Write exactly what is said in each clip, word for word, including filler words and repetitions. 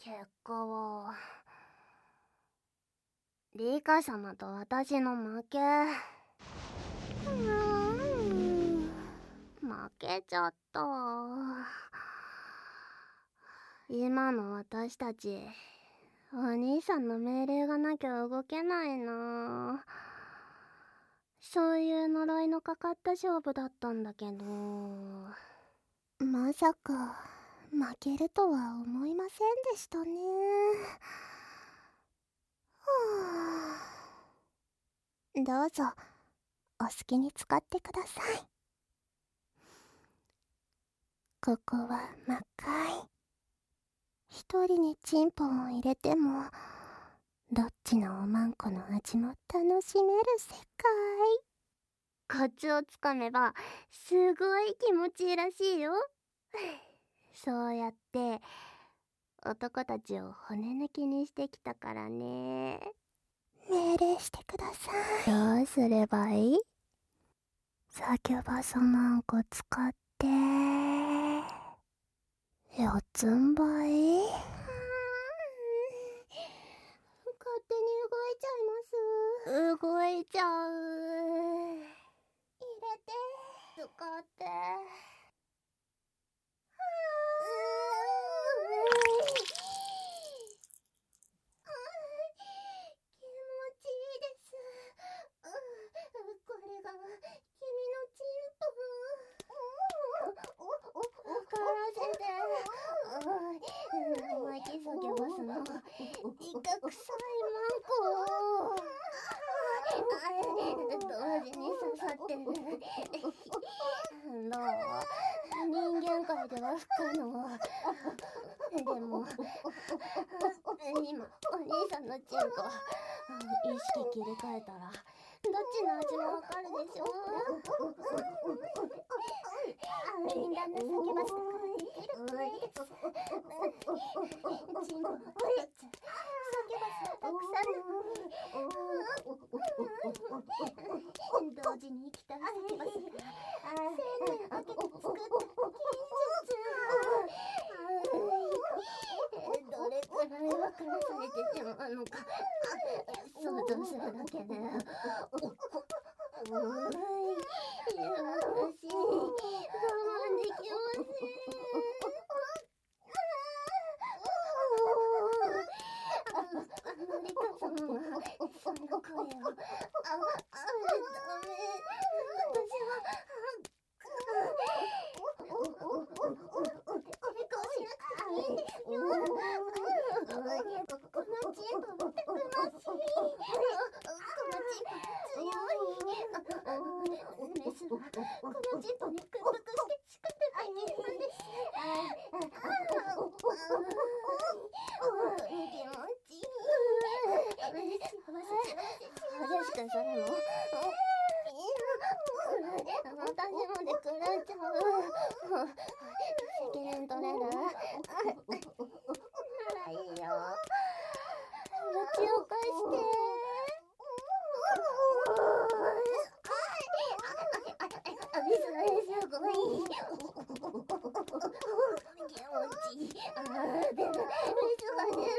結果はリカ様と私の負け。うーん、負けちゃった。今の私たちお兄さんの命令がなきゃ動けないな。そういう呪いのかかった勝負だったんだけど、まさか負けるとは思いませんでしたね。はあ、どうぞお好きに使ってください。ここは魔界。一人にチンポンを入れてもどっちのおまんこの味も楽しめる世界。コツをつかめばすごい気持ちいいらしいよ。そうやって男たちを骨抜きにしてきたからね。命令してください。どうすればいい？サキュバソマンコ使って四つん這い。勝手に動いちゃいます。動いちゃう。入れて使って気持ちいいです。これが君のチンポ。分からせて。生意気さぎょますのイカ臭いマンコ。同時に刺さってる。どう？人間界では不可能。でも今お兄さんのチンコ意識切り替えたらどっちの味もわかるでしょ。みんなの叫ばせたからできるといいです。チンコの一つ叫ばせたたくさんなのに同時に生きたら叫ばせから千年かけて作った技術。どれくらい分からされてしまうのか想像するだけでうーい、いや私我慢できません。アメリカ様がそんな声をあ、あ、ダメ。私は抵抗しなくていいんですよ。このチンポもたくましい。このチンポ強い。メスはこのチンポにくっつくして仕方ないんです。気持ちいい。激しくそれも私まで食らっちゃう。責任取れる？ならいいよ。口を貸して。すごい気持ちいい。あーでも水が出る。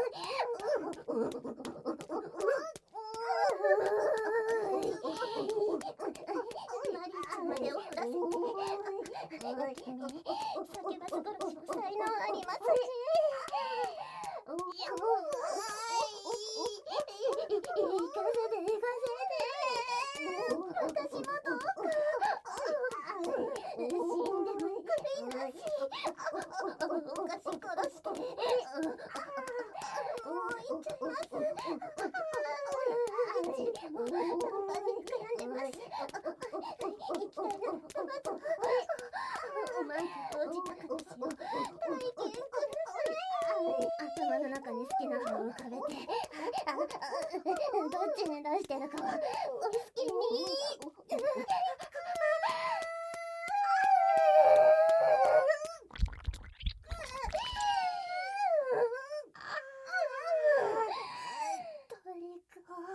マリーちゃんまでを振らせて。君、叫ばす殺しの才能ありますし。やばい。行かせて行かせて。私もどうか。死んでも悔いなし。お菓子殺して。もう行っちゃいます。頭に悩んでます。行きたいならパパと。おまんと同時高梨を体験ください。頭の中に好きな歯を浮かべて、ああどっちに出してるかはお好きに。トリコ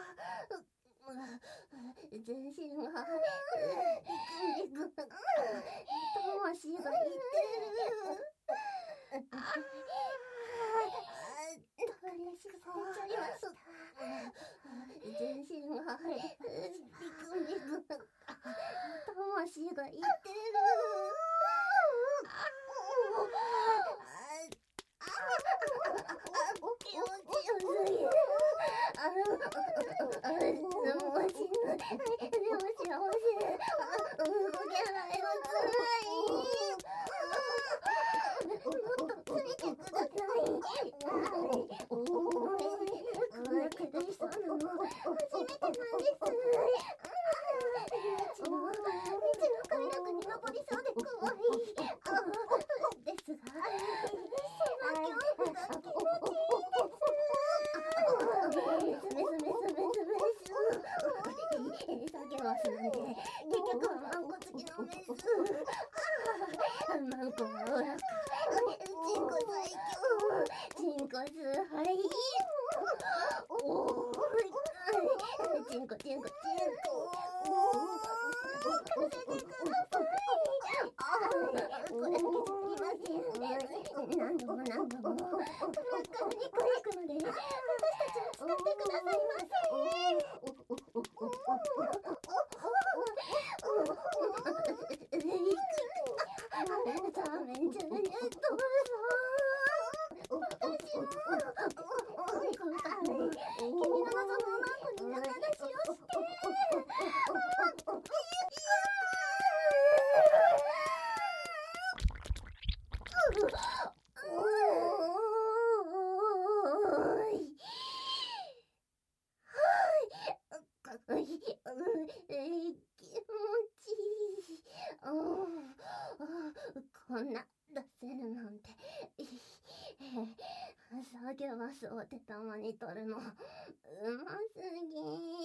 全身がビクビク魂がいってる。 ビクビク魂が言ってる。気持ちよすぎる。あの、もう死ぬ。でも幸せ。動けないのつらい。もっとついてください。苦しそうなの初めてなんです。道の、道の快楽に登りそうで怖い。ですが、その恐怖が気持ちいいです。メスメスメスメス。叫ばすなんて、結局はマンコ付きのメス。マンコはおらか。チンコ最強。チンコ崇拝。おー、チンコチンコチンコ。助けてください。これだけじゃいません。何度も何度も。真っ赤に輝くので、私たちを使ってくださいませ。ザーメンジュニアどうぞ。私も。今回、君の望むマンコに仲出しをして。こんな出せるなんて。叫ばすお手玉に取るのうますぎ。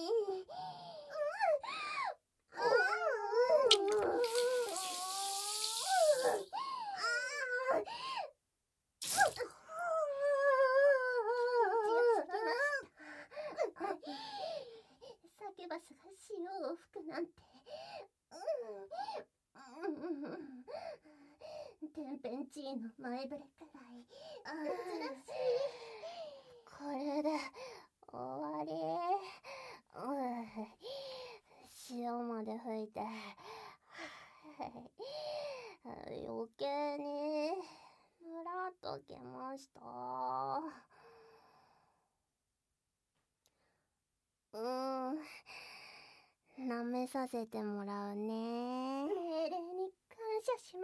叫ばすが潮を吹くなんて。テンペンチーノ前触れくらい珍しい。これで終わり。潮まで吹いて余計にムラっときました。うーん、舐めさせてもらうね。命令に感謝します。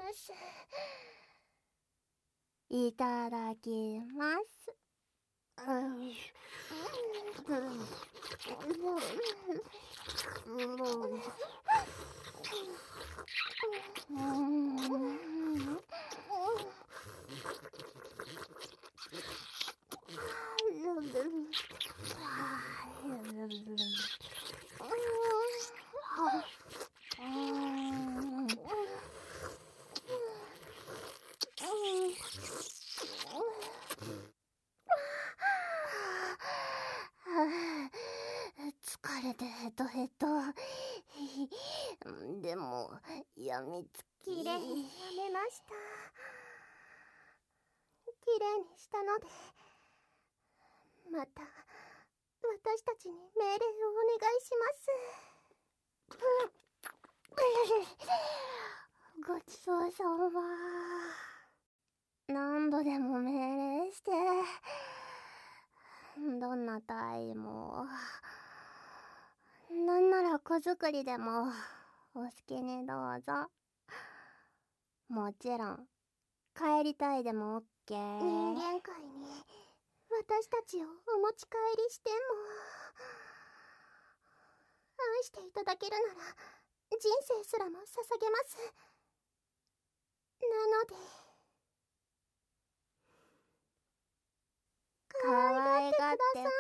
いただきます。うん。疲れてヘトヘト。でもやみつき。きれいにやめました。きれいにしたので、また私たちに命令をお願いします。ごちそうさま。何度でも命令して、どんな体位も、なんなら子作りでもお好きにどうぞ。もちろん帰りたいでも OK。 人間界に私たちをお持ち帰りしても、愛していただけるなら人生すらも捧げます。なので可愛がって